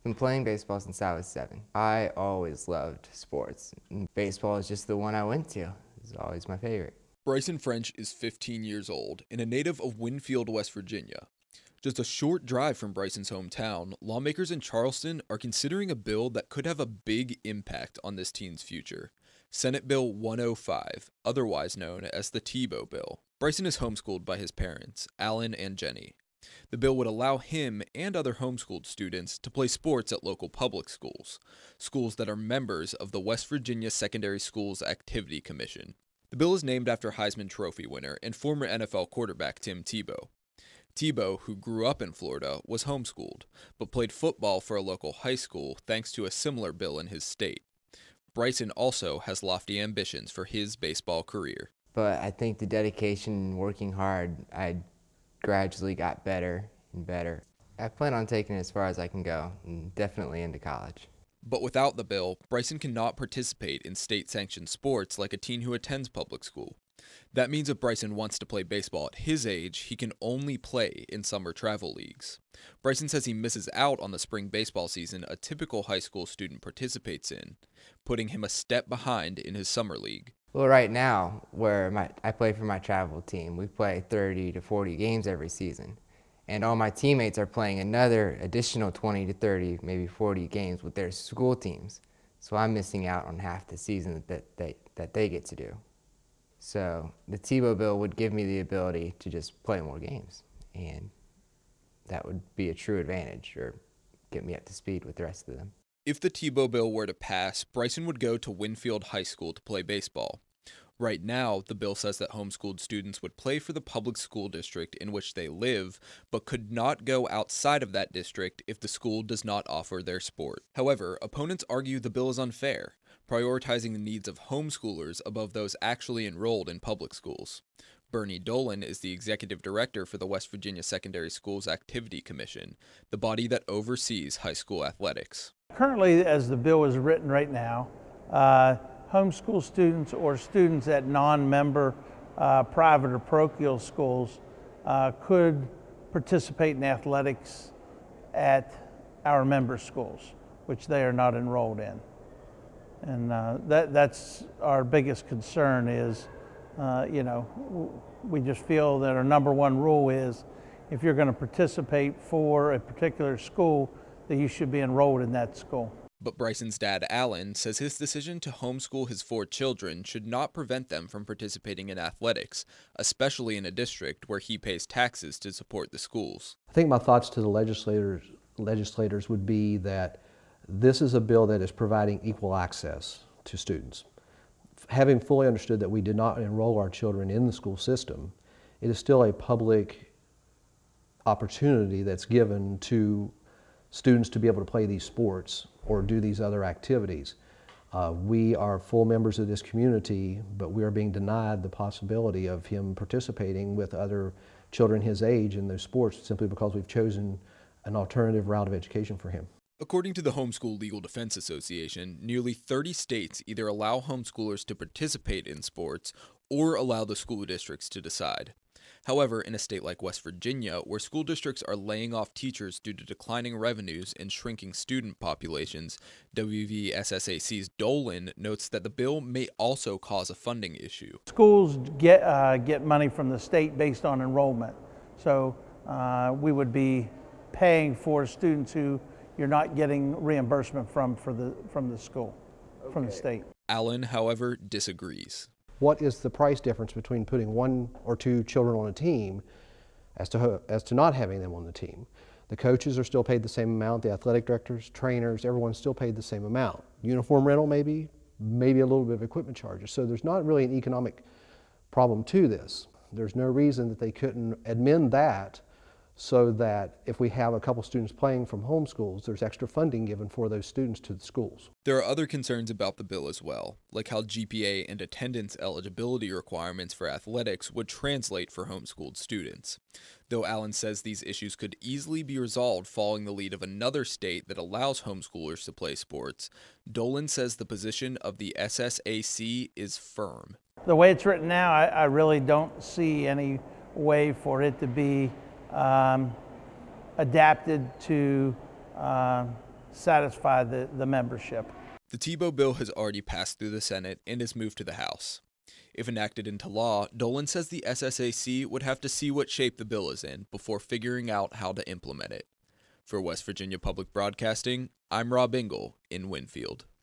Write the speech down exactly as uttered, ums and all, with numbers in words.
Been playing baseball since I was seven. I always loved sports. And baseball is just the one I went to. It's always my favorite. Bryson French is fifteen years old and a native of Winfield, West Virginia. Just a short drive from Bryson's hometown, lawmakers in Charleston are considering a bill that could have a big impact on this teen's future. Senate Bill one oh five, otherwise known as the Tebow Bill. Bryson is homeschooled by his parents, Alan and Jenny. The bill would allow him and other homeschooled students to play sports at local public schools, schools that are members of the West Virginia Secondary Schools Activity Commission. The bill is named after Heisman Trophy winner and former N F L quarterback Tim Tebow. Tebow, who grew up in Florida, was homeschooled, but played football for a local high school thanks to a similar bill in his state. Bryson also has lofty ambitions for his baseball career. But I think the dedication and working hard, I gradually got better and better. I plan on taking it as far as I can go, and definitely into college. But without the bill, Bryson cannot participate in state-sanctioned sports like a teen who attends public school. That means if Bryson wants to play baseball at his age, he can only play in summer travel leagues. Bryson says he misses out on the spring baseball season a typical high school student participates in, putting him a step behind in his summer league. Well, right now, where my, I play for my travel team, we play thirty to forty games every season. And all my teammates are playing another additional twenty to thirty, maybe forty games with their school teams. So I'm missing out on half the season that they, that they get to do. So the Tebow bill would give me the ability to just play more games. And that would be a true advantage, or get me up to speed with the rest of them. If the Tebow bill were to pass, Bryson would go to Winfield High School to play baseball. Right now, the bill says that homeschooled students would play for the public school district in which they live, but could not go outside of that district if the school does not offer their sport. However, opponents argue the bill is unfair, prioritizing the needs of homeschoolers above those actually enrolled in public schools. Bernie Dolan is the executive director for the West Virginia Secondary Schools Activity Commission, the body that oversees high school athletics. Currently, as the bill is written right now, uh, homeschool students or students at non-member uh, private or parochial schools uh, could participate in athletics at our member schools, which they are not enrolled in. And uh, that, that's our biggest concern is, uh, you know, we just feel that our number one rule is if you're going to participate for a particular school, that you should be enrolled in that school. But Bryson's dad, Alan, says his decision to homeschool his four children should not prevent them from participating in athletics, especially in a district where he pays taxes to support the schools. I think my thoughts to the legislators, legislators would be that this is a bill that is providing equal access to students. Having fully understood that we did not enroll our children in the school system, it is still a public opportunity that's given to students to be able to play these sports or do these other activities. Uh, we are full members of this community, but we are being denied the possibility of him participating with other children his age in those sports simply because we've chosen an alternative route of education for him. According to the Homeschool Legal Defense Association, nearly thirty states either allow homeschoolers to participate in sports or allow the school districts to decide. However, in a state like West Virginia, where school districts are laying off teachers due to declining revenues and shrinking student populations, W V S S A C's Dolan notes that the bill may also cause a funding issue. Schools get, uh, get money from the state based on enrollment. So uh, we would be paying for students who you're not getting reimbursement from for the, from the school, okay. from the state. Allen, however, disagrees. What is the price difference between putting one or two children on a team as to, as to not having them on the team? The coaches are still paid the same amount, the athletic directors, trainers, everyone's still paid the same amount. Uniform rental maybe, maybe a little bit of equipment charges. So there's not really an economic problem to this. There's no reason that they couldn't amend that so that if we have a couple students playing from home schools, there's extra funding given for those students to the schools. There are other concerns about the bill as well, like how G P A and attendance eligibility requirements for athletics would translate for homeschooled students. Though Allen says these issues could easily be resolved following the lead of another state that allows homeschoolers to play sports, Dolan says the position of the S S A C is firm. The way it's written now, I, I really don't see any way for it to be Um, adapted to uh, satisfy the, the membership. The Tebow bill has already passed through the Senate and has moved to the House. If enacted into law, Dolan says the S S A C would have to see what shape the bill is in before figuring out how to implement it. For West Virginia Public Broadcasting, I'm Rob Engel in Winfield.